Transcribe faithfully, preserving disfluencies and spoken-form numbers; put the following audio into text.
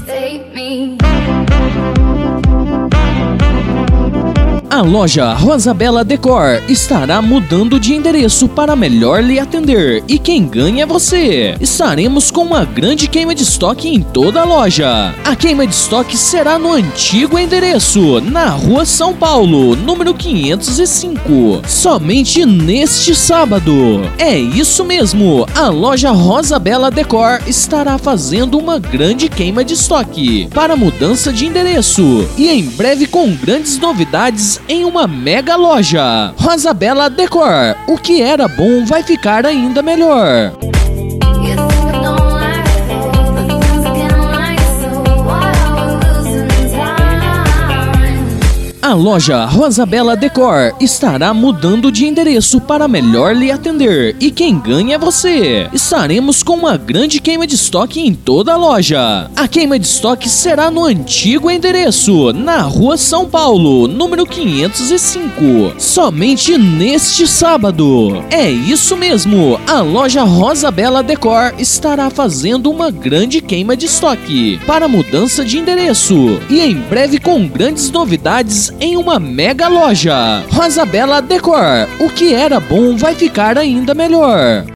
save me. A loja Rosabella Decor estará mudando de endereço para melhor lhe atender e quem ganha é você. Estaremos com uma grande queima de estoque em toda a loja. A queima de estoque será no antigo endereço, na Rua São Paulo, número quinhentos e cinco, somente neste sábado. É isso mesmo, a loja Rosabella Decor estará fazendo uma grande queima de estoque para mudança de endereço e em breve com grandes novidades em uma mega loja. Rosabella Decor, o que era bom vai ficar ainda melhor. A loja Rosabella Decor estará mudando de endereço para melhor lhe atender e quem ganha é você. Estaremos com uma grande queima de estoque em toda a loja. A queima de estoque será no antigo endereço, na Rua São Paulo, número quinhentos e cinco, somente neste sábado. É isso mesmo, a loja Rosabella Decor estará fazendo uma grande queima de estoque para mudança de endereço e em breve com grandes novidades em uma mega loja. Rosabella Decor, o que era bom vai ficar ainda melhor.